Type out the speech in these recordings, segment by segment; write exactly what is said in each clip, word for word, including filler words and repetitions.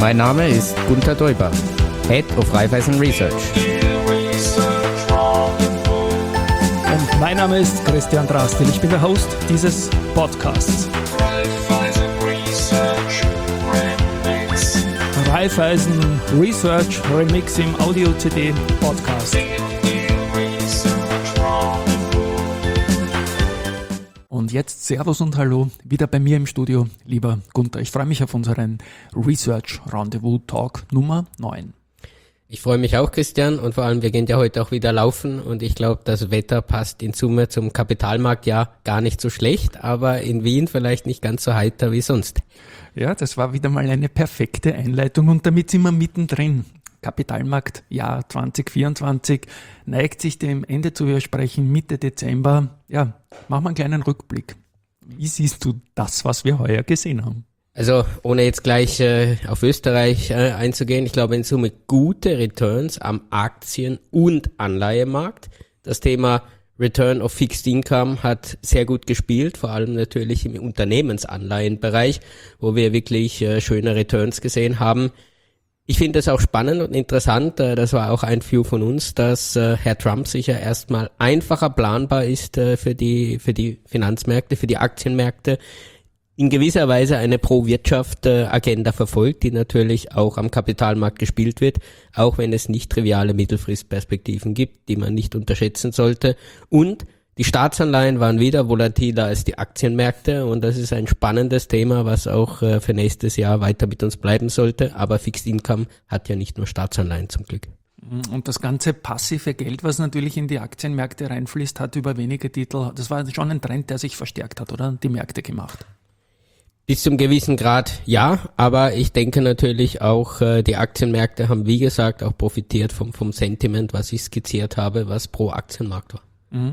Mein Name ist Gunther Däuber, Head of Raiffeisen Research. Und mein Name ist Christian Drastil, ich bin der Host dieses Podcasts. Raiffeisen Research Remix im Audio-C D Podcast. Und jetzt Servus und Hallo, wieder bei mir im Studio, lieber Gunther. Ich freue mich auf unseren Research Rendezvous Talk Nummer neun. Ich freue mich auch, Christian, und vor allem, wir gehen ja heute auch wieder laufen und ich glaube, das Wetter passt in Summe zum Kapitalmarktjahr gar nicht so schlecht, aber in Wien vielleicht nicht ganz so heiter wie sonst. Ja, das war wieder mal eine perfekte Einleitung und damit sind wir mittendrin. Kapitalmarktjahr zwanzig vierundzwanzig neigt sich dem Ende zu widersprechen, Mitte Dezember. Ja, machen wir einen kleinen Rückblick. Wie siehst du das, was wir heuer gesehen haben? Also ohne jetzt gleich äh, auf Österreich äh, einzugehen, ich glaube in Summe gute Returns am Aktien- und Anleihemarkt. Das Thema Return of Fixed Income hat sehr gut gespielt, vor allem natürlich im Unternehmensanleihenbereich, wo wir wirklich äh, schöne Returns gesehen haben. Ich finde es auch spannend und interessant, äh, das war auch ein View von uns, dass äh, Herr Trump sicher erstmal einfacher planbar ist äh, für die für die Finanzmärkte, für die Aktienmärkte, in gewisser Weise eine Pro-Wirtschaft-Agenda verfolgt, die natürlich auch am Kapitalmarkt gespielt wird, auch wenn es nicht triviale Mittelfristperspektiven gibt, die man nicht unterschätzen sollte. Und die Staatsanleihen waren wieder volatiler als die Aktienmärkte und das ist ein spannendes Thema, was auch äh, für nächstes Jahr weiter mit uns bleiben sollte. Aber Fixed Income hat ja nicht nur Staatsanleihen zum Glück. Und das ganze passive Geld, was natürlich in die Aktienmärkte reinfließt, hat über wenige Titel, das war schon ein Trend, der sich verstärkt hat, oder? Die Märkte gemacht. Bis zum gewissen Grad ja, aber ich denke natürlich auch, äh, die Aktienmärkte haben wie gesagt auch profitiert vom, vom Sentiment, was ich skizziert habe, was pro Aktienmarkt war. Mhm.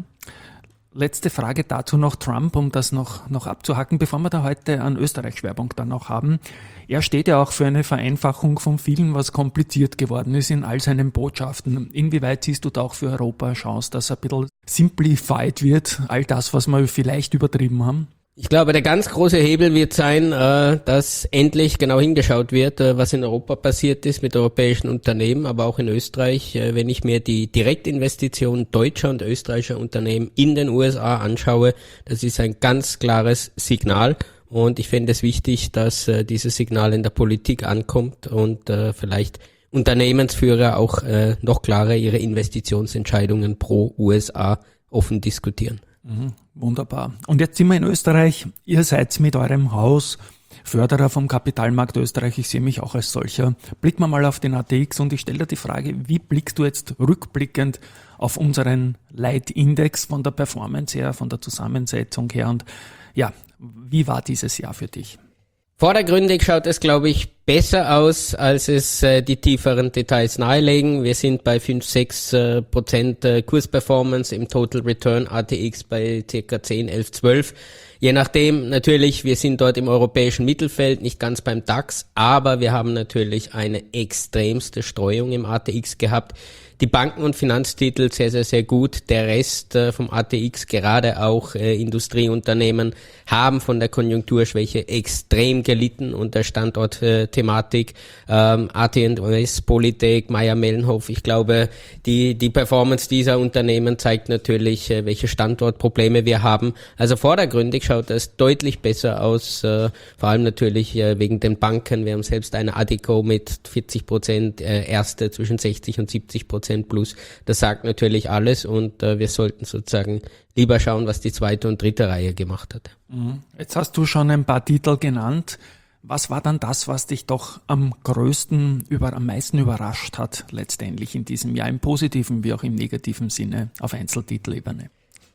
Letzte Frage dazu noch Trump, um das noch, noch abzuhacken, bevor wir da heute an Österreich-Schwerpunkt dann noch haben. Er steht ja auch für eine Vereinfachung von vielen, was kompliziert geworden ist in all seinen Botschaften. Inwieweit siehst du da auch für Europa Chance, dass ein bisschen simplified wird, all das, was wir vielleicht übertrieben haben? Ich glaube, der ganz große Hebel wird sein, äh, dass endlich genau hingeschaut wird, äh, was in Europa passiert ist mit europäischen Unternehmen, aber auch in Österreich. Äh, wenn ich mir die Direktinvestitionen deutscher und österreichischer Unternehmen in den U S A anschaue, das ist ein ganz klares Signal. Und ich finde es wichtig, dass äh, dieses Signal in der Politik ankommt und äh, vielleicht Unternehmensführer auch äh, noch klarer ihre Investitionsentscheidungen pro U S A offen diskutieren. Mhm, wunderbar. Und jetzt sind wir in Österreich. Ihr seid mit eurem Haus Förderer vom Kapitalmarkt Österreich. Ich sehe mich auch als solcher. Blicken wir mal auf den A T X und ich stelle dir die Frage, wie blickst du jetzt rückblickend auf unseren Leitindex von der Performance her, von der Zusammensetzung her und ja, wie war dieses Jahr für dich? Vordergründig schaut es, glaube ich, besser aus, als es äh, die tieferen Details nahelegen. Wir sind bei fünf bis sechs äh, Prozent äh, Kursperformance im Total Return A T X bei circa zehn, elf, zwölf. Je nachdem, natürlich, wir sind dort im europäischen Mittelfeld, nicht ganz beim DAX, aber wir haben natürlich eine extremste Streuung im A T X gehabt. Die Banken- und Finanztitel sehr, sehr, sehr gut. Der Rest äh, vom A T X, gerade auch äh, Industrieunternehmen, haben von der Konjunkturschwäche extrem gelitten und der Standortthematik. Äh, ähm, A T und S, Polytech, Mayr-Melnhof. Ich glaube, die die Performance dieser Unternehmen zeigt natürlich, äh, welche Standortprobleme wir haben. Also vordergründig schaut es deutlich besser aus, äh, vor allem natürlich äh, wegen den Banken. Wir haben selbst eine Addiko mit vierzig Prozent, äh, erste zwischen sechzig und siebzig Prozent plus. Das sagt natürlich alles und äh, wir sollten sozusagen lieber schauen, was die zweite und dritte Reihe gemacht hat. Jetzt hast du schon ein paar Titel genannt. Was war dann das, was dich doch am größten, über, am meisten überrascht hat, letztendlich in diesem Jahr, im positiven wie auch im negativen Sinne, auf Einzeltitelebene?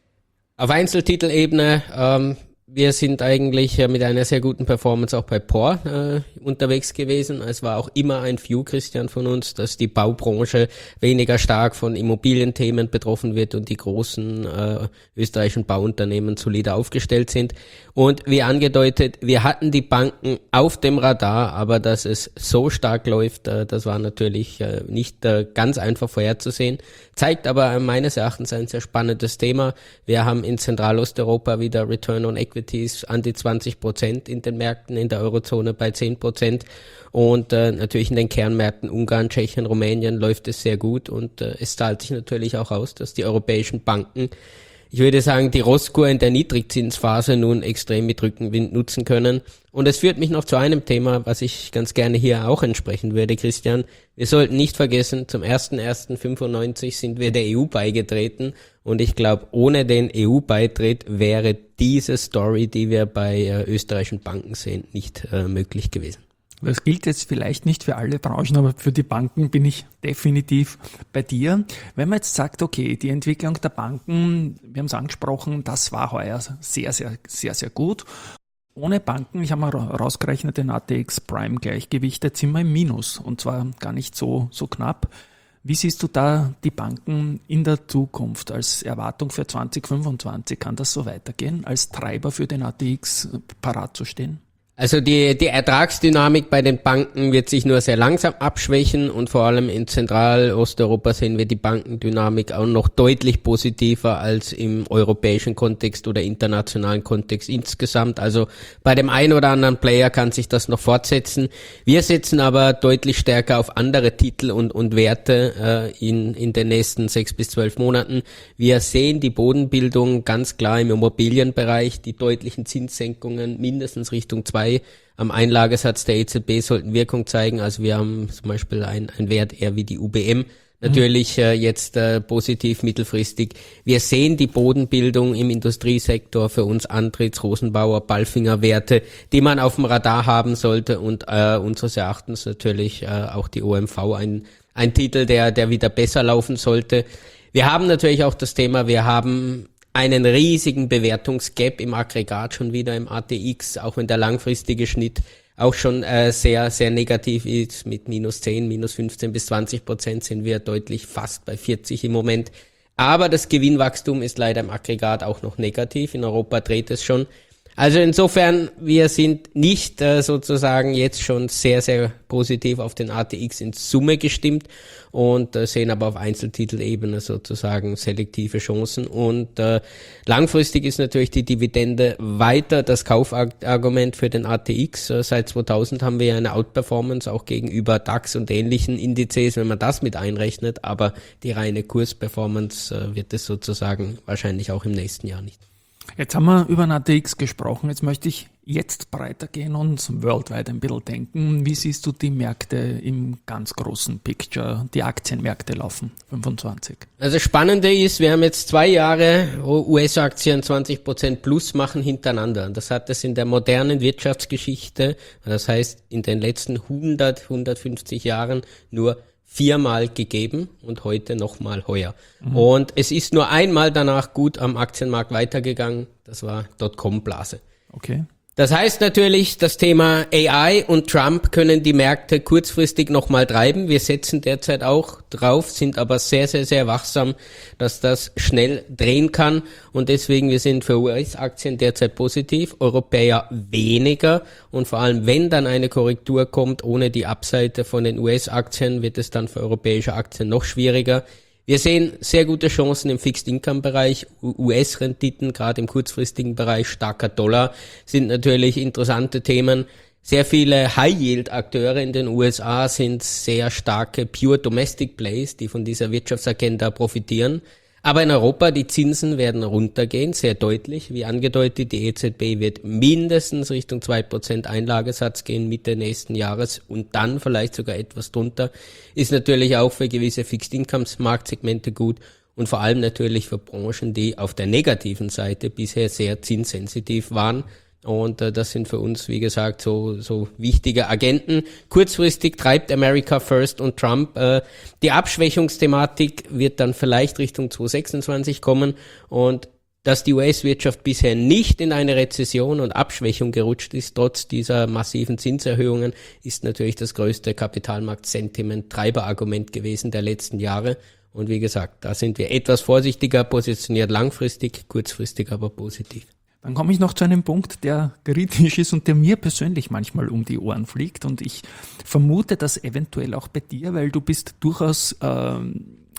Auf Einzeltitelebene, ähm, wir sind eigentlich äh, mit einer sehr guten Performance auch bei P O R äh, unterwegs gewesen. Es war auch immer ein View, Christian, von uns, dass die Baubranche weniger stark von Immobilienthemen betroffen wird und die großen äh, österreichischen Bauunternehmen solider aufgestellt sind. Und wie angedeutet, wir hatten die Banken auf dem Radar, aber dass es so stark läuft, äh, das war natürlich äh, nicht äh, ganz einfach vorherzusehen. Zeigt aber äh, meines Erachtens ein sehr spannendes Thema. Wir haben in Zentralosteuropa wieder Return on Equity Equities an die zwanzig Prozent in den Märkten, in der Eurozone bei zehn Prozent und äh, natürlich in den Kernmärkten Ungarn, Tschechien, Rumänien läuft es sehr gut und äh, es zahlt sich natürlich auch aus, dass die europäischen Banken, ich würde sagen, die Rosskur in der Niedrigzinsphase nun extrem mit Rückenwind nutzen können. Und es führt mich noch zu einem Thema, was ich ganz gerne hier auch ansprechen würde, Christian. Wir sollten nicht vergessen, zum ersten ersten fünfundneunzig sind wir der E U beigetreten. Und ich glaube, ohne den E U-Beitritt wäre diese Story, die wir bei äh, österreichischen Banken sehen, nicht äh, möglich gewesen. Das gilt jetzt vielleicht nicht für alle Branchen, aber für die Banken bin ich definitiv bei dir. Wenn man jetzt sagt, okay, die Entwicklung der Banken, wir haben es angesprochen, das war heuer sehr, sehr, sehr, sehr gut. Ohne Banken, ich habe mal rausgerechnet, den A T X Prime Gleichgewicht, sind wir im Minus und zwar gar nicht so, so knapp. Wie siehst du da die Banken in der Zukunft als Erwartung für zwanzig fünfundzwanzig? Kann das so weitergehen, als Treiber für den A T X parat zu stehen? Also die, die Ertragsdynamik bei den Banken wird sich nur sehr langsam abschwächen und vor allem in Zentral-Osteuropa sehen wir die Bankendynamik auch noch deutlich positiver als im europäischen Kontext oder internationalen Kontext insgesamt. Also bei dem einen oder anderen Player kann sich das noch fortsetzen. Wir setzen aber deutlich stärker auf andere Titel und, und Werte äh, in, in den nächsten sechs bis zwölf Monaten. Wir sehen die Bodenbildung ganz klar im Immobilienbereich, die deutlichen Zinssenkungen mindestens Richtung zwei am Einlagesatz der E Z B sollten Wirkung zeigen. Also wir haben zum Beispiel ein, ein Wert eher wie die U B M. Natürlich äh, jetzt äh, positiv mittelfristig. Wir sehen die Bodenbildung im Industriesektor für uns Andritz, Rosenbauer, Palfinger Werte, die man auf dem Radar haben sollte und äh, unseres Erachtens natürlich äh, auch die O M V ein, ein Titel, der, der wieder besser laufen sollte. Wir haben natürlich auch das Thema, wir haben einen riesigen Bewertungsgap im Aggregat schon wieder im A T X, auch wenn der langfristige Schnitt auch schon äh, sehr, sehr negativ ist. Mit minus zehn, minus fünfzehn bis zwanzig Prozent sind wir deutlich fast bei vierzig im Moment. Aber das Gewinnwachstum ist leider im Aggregat auch noch negativ. In Europa dreht es schon. Also insofern, wir sind nicht äh, sozusagen jetzt schon sehr, sehr positiv auf den A T X in Summe gestimmt und äh, sehen aber auf Einzeltitelebene sozusagen selektive Chancen. Und äh, langfristig ist natürlich die Dividende weiter das Kaufargument für den A T X. Äh, seit zweitausend haben wir ja eine Outperformance auch gegenüber DAX und ähnlichen Indizes, wenn man das mit einrechnet. Aber die reine Kursperformance äh, wird es sozusagen wahrscheinlich auch im nächsten Jahr nicht. Jetzt haben wir über den A T X gesprochen. Jetzt möchte ich jetzt breiter gehen und worldwide ein bisschen denken. Wie siehst du die Märkte im ganz großen Picture, die Aktienmärkte laufen, fünfundzwanzig? Also Spannende ist, wir haben jetzt zwei Jahre, wo U S-Aktien zwanzig Prozent plus machen hintereinander. Das hat es in der modernen Wirtschaftsgeschichte, das heißt in den letzten hundert, hundertfünfzig Jahren nur viermal gegeben und heute nochmal heuer. Mhm. Und es ist nur einmal danach gut am Aktienmarkt weitergegangen, das war Dotcom-Blase. Okay. Das heißt natürlich, das Thema A I und Trump können die Märkte kurzfristig nochmal treiben. Wir setzen derzeit auch drauf, sind aber sehr, sehr, sehr wachsam, dass das schnell drehen kann. Und deswegen, wir sind für U S-Aktien derzeit positiv, Europäer weniger. Und vor allem, wenn dann eine Korrektur kommt, ohne die Upside von den U S-Aktien, wird es dann für europäische Aktien noch schwieriger. Wir sehen sehr gute Chancen im Fixed-Income-Bereich, U S-Renditen, gerade im kurzfristigen Bereich, starker Dollar, sind natürlich interessante Themen. Sehr viele High-Yield-Akteure in den U S A sind sehr starke Pure Domestic Plays, die von dieser Wirtschaftsagenda profitieren. Aber in Europa, die Zinsen werden runtergehen, sehr deutlich. Wie angedeutet, die E Z B wird mindestens Richtung zwei Prozent Einlagesatz gehen Mitte nächsten Jahres und dann vielleicht sogar etwas drunter. Ist natürlich auch für gewisse Fixed-Incomes-Marktsegmente gut und vor allem natürlich für Branchen, die auf der negativen Seite bisher sehr zinssensitiv waren. Und äh, das sind für uns, wie gesagt, so so wichtige Agenten. Kurzfristig treibt America First und Trump. Äh, die Abschwächungsthematik wird dann vielleicht Richtung zwanzig sechsundzwanzig kommen. Und dass die U S-Wirtschaft bisher nicht in eine Rezession und Abschwächung gerutscht ist, trotz dieser massiven Zinserhöhungen, ist natürlich das größte Kapitalmarkt-Sentiment-Treiberargument gewesen der letzten Jahre. Und wie gesagt, da sind wir etwas vorsichtiger positioniert langfristig, kurzfristig aber positiv. Dann komme ich noch zu einem Punkt, der kritisch ist und der mir persönlich manchmal um die Ohren fliegt. Und ich vermute das eventuell auch bei dir, weil du bist durchaus äh,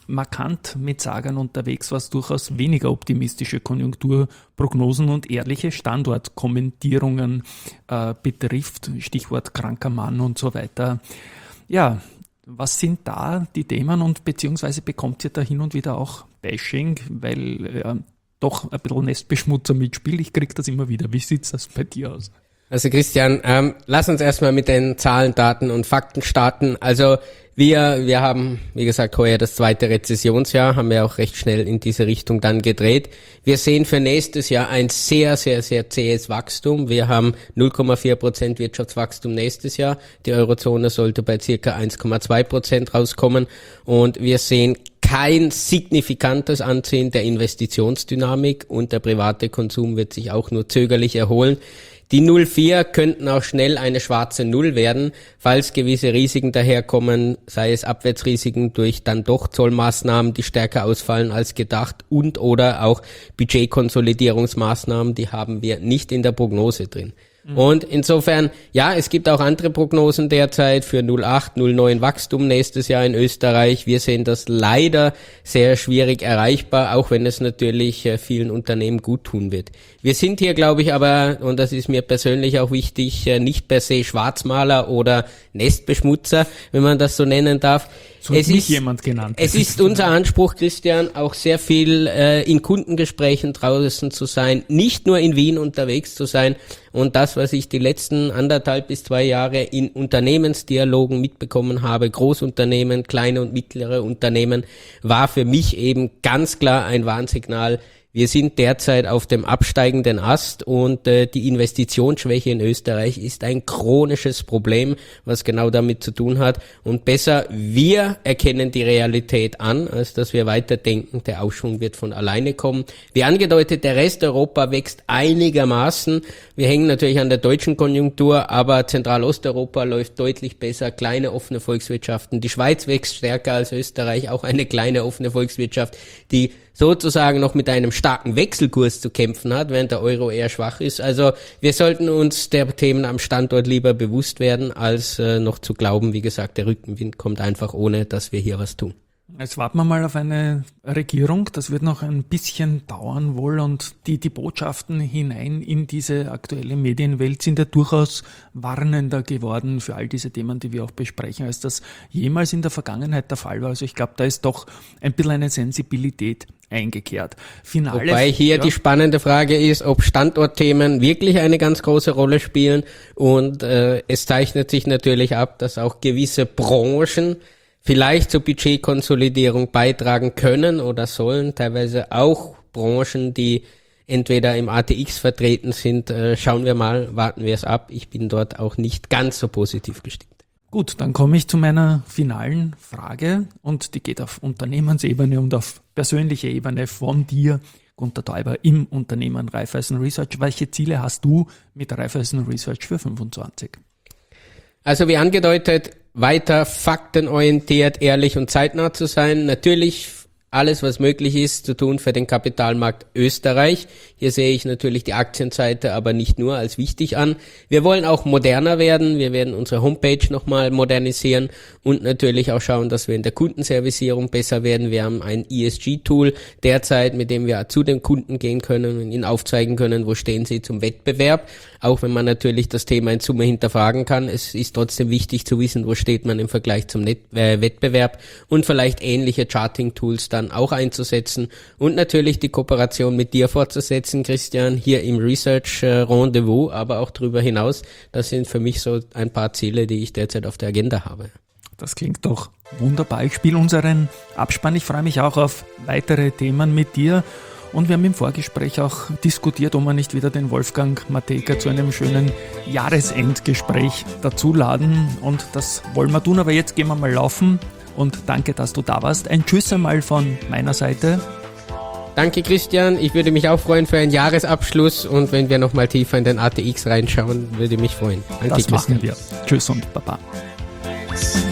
markant mit Sagern unterwegs, was durchaus weniger optimistische Konjunkturprognosen und ehrliche Standortkommentierungen äh, betrifft, Stichwort kranker Mann und so weiter. Ja, was sind da die Themen und beziehungsweise bekommt ihr da hin und wieder auch Bashing, weil äh, doch ein bisschen Nestbeschmutzer mitspielt? Ich kriege das immer wieder. Wie sieht das bei dir aus? Also Christian, ähm, lass uns erstmal mit den Zahlen, Daten und Fakten starten. Also wir wir haben, wie gesagt, heuer das zweite Rezessionsjahr, haben wir auch recht schnell in diese Richtung dann gedreht. Wir sehen für nächstes Jahr ein sehr, sehr, sehr zähes Wachstum. Wir haben null Komma vier Prozent Wirtschaftswachstum nächstes Jahr. Die Eurozone sollte bei circa eins Komma zwei Prozent rauskommen. Und wir sehen kein signifikantes Anziehen der Investitionsdynamik und der private Konsum wird sich auch nur zögerlich erholen. Die null Komma vier könnten auch schnell eine schwarze Null werden, falls gewisse Risiken daherkommen, sei es Abwärtsrisiken durch dann doch Zollmaßnahmen, die stärker ausfallen als gedacht und oder auch Budgetkonsolidierungsmaßnahmen, die haben wir nicht in der Prognose drin. Und insofern, ja, es gibt auch andere Prognosen derzeit für null Komma acht, null Komma neun Wachstum nächstes Jahr in Österreich. Wir sehen das leider sehr schwierig erreichbar, auch wenn es natürlich äh, vielen Unternehmen gut tun wird. Wir sind hier, glaube ich, aber, und das ist mir persönlich auch wichtig, äh, nicht per se Schwarzmaler oder Nestbeschmutzer, wenn man das so nennen darf. So hat mich jemand genannt. Es ist unser Anspruch, Christian, auch sehr viel äh, in Kundengesprächen draußen zu sein, nicht nur in Wien unterwegs zu sein. Und das, was ich die letzten anderthalb bis zwei Jahre in Unternehmensdialogen mitbekommen habe, Großunternehmen, kleine und mittlere Unternehmen, war für mich eben ganz klar ein Warnsignal. Wir sind derzeit auf dem absteigenden Ast und äh, die Investitionsschwäche in Österreich ist ein chronisches Problem, was genau damit zu tun hat. Und besser, wir erkennen die Realität an, als dass wir weiter denken, der Aufschwung wird von alleine kommen. Wie angedeutet, der Rest Europa wächst einigermaßen. Wir hängen natürlich an der deutschen Konjunktur, aber Zentralosteuropa läuft deutlich besser, kleine offene Volkswirtschaften. Die Schweiz wächst stärker als Österreich, auch eine kleine offene Volkswirtschaft, die sozusagen noch mit einem starken Wechselkurs zu kämpfen hat, während der Euro eher schwach ist. Also wir sollten uns der Themen am Standort lieber bewusst werden, als äh, noch zu glauben, wie gesagt, der Rückenwind kommt einfach ohne, dass wir hier was tun. Jetzt warten wir mal auf eine Regierung, das wird noch ein bisschen dauern wohl und die, die Botschaften hinein in diese aktuelle Medienwelt sind ja durchaus warnender geworden für all diese Themen, die wir auch besprechen, als das jemals in der Vergangenheit der Fall war. Also ich glaube, da ist doch ein bisschen eine Sensibilität eingekehrt. Finale, Wobei hier ja die spannende Frage ist, ob Standortthemen wirklich eine ganz große Rolle spielen und äh, es zeichnet sich natürlich ab, dass auch gewisse Branchen vielleicht zur Budgetkonsolidierung beitragen können oder sollen, teilweise auch Branchen, die entweder im A T X vertreten sind. Äh, schauen wir mal, warten wir es ab. Ich bin dort auch nicht ganz so positiv gestimmt. Gut, dann komme ich zu meiner finalen Frage und die geht auf Unternehmensebene und auf persönlicher Ebene von dir, Gunter Täuber, im Unternehmen Raiffeisen Research. Welche Ziele hast du mit Raiffeisen Research für fünfundzwanzig? Also wie angedeutet, weiter faktenorientiert, ehrlich und zeitnah zu sein. Natürlich alles, was möglich ist, zu tun für den Kapitalmarkt Österreich. Hier sehe ich natürlich die Aktienseite, aber nicht nur als wichtig an. Wir wollen auch moderner werden. Wir werden unsere Homepage nochmal modernisieren und natürlich auch schauen, dass wir in der Kundenservicierung besser werden. Wir haben ein E S G-Tool derzeit, mit dem wir zu den Kunden gehen können und ihnen aufzeigen können, wo stehen sie zum Wettbewerb. Auch wenn man natürlich das Thema in Summe hinterfragen kann. Es ist trotzdem wichtig zu wissen, wo steht man im Vergleich zum Net- äh, Wettbewerb und vielleicht ähnliche Charting-Tools dann auch einzusetzen und natürlich die Kooperation mit dir fortzusetzen, Christian, hier im Research äh, Rendezvous, aber auch darüber hinaus. Das sind für mich so ein paar Ziele, die ich derzeit auf der Agenda habe. Das klingt doch wunderbar. Ich spiele unseren Abspann. Ich freue mich auch auf weitere Themen mit dir. Und wir haben im Vorgespräch auch diskutiert, ob wir nicht wieder den Wolfgang Matejka zu einem schönen Jahresendgespräch dazuladen. Und das wollen wir tun, aber jetzt gehen wir mal laufen. Und danke, dass du da warst. Ein Tschüss einmal von meiner Seite. Danke, Christian. Ich würde mich auch freuen für einen Jahresabschluss. Und wenn wir nochmal tiefer in den A T X reinschauen, würde mich freuen. Danke, das Christian. machen wir. Tschüss und Baba.